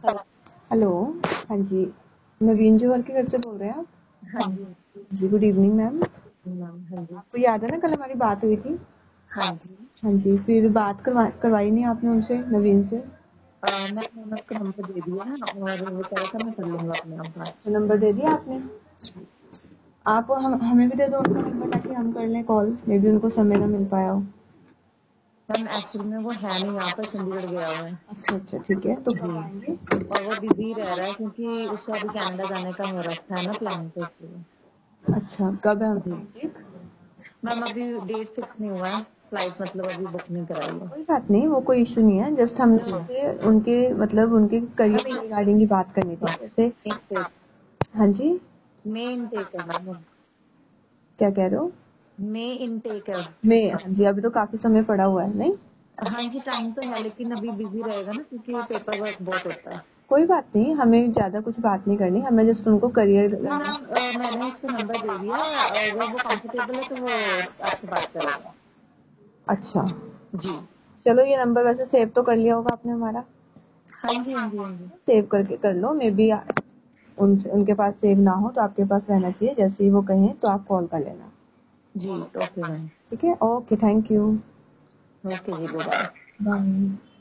Hello. हाँ जी, नवीन जोहर के घर से बोल रहे हैं आप? हाँ जी जी, गुड इवनिंग मैम। मैम। हाँ जी। आपको याद है ना कल हमारी बात हुई थी? हाँ जी। हाँ जी, फिर बात करवाई नहीं आपने उनसे, नवीन से? मैंने आपको नंबर दे दिया है और वो कह रहा था मैं कर लूंगा अपने आप बात। अच्छा, नंबर दे दिया आपने? आप हमें भी दे दो उनका नंबर ताकि हम कर लें कॉल, मे बी उनको समय ना मिल पाया हो। मैम एक्चुअली में वो है नहीं यहाँ पर, चंडीगढ़ गया हुआ है। अच्छा अच्छा, ठीक है, तो कब जी। आएंगे? और वो बिजी रह रहा है क्योंकि उसका अभी कनाडा जाने का हो रखा है ना प्लान, तो इसलिए। अच्छा, कब है जी उनका ठीक? मैम, अभी डेट फिक्स नहीं हुआ है, फ्लाइट मतलब अभी बुक नहीं कराई है। कोई बात नहीं, वो कोई इशू नहीं है, जस्ट हमने जी उनसे उनके मतलब उनके करियर के रिगार्डिंग की बात करनी थी जैसे। इनटेक हाँ जी, मे इनटेक है मैम। क्या कह रहे हो? मे इनटेक है। मैं, हाँ जी, अभी तो काफी समय पड़ा हुआ है नहीं? हाँ जी, टाइम तो है लेकिन अभी बिजी रहेगा ना क्योंकि पेपर वर्क बहुत होता है। कोई बात नहीं, हमें ज्यादा कुछ बात नहीं करनी, हमें जस्ट उनको करियर। हाँ मैम, मैंने उसको नंबर दे दिया है, अगर वो कंफर्टेबल है तो वो आपसे बात करेगा। अच्छा, जी। चलो ये नंबर वैसे सेव तो कर लिया होगा आपने हमारा? हाँ जी हाँ जी हाँ जी। सेव करके कर लो, मे बी उनके पास सेव ना हो तो आपके पास रहना चाहिए, जैसे ही वो कहें तो आप कॉल कर लेना। जी ओके मैम। ठीक है, ओके, थैंक यू। ओके जी, बाय। बाय।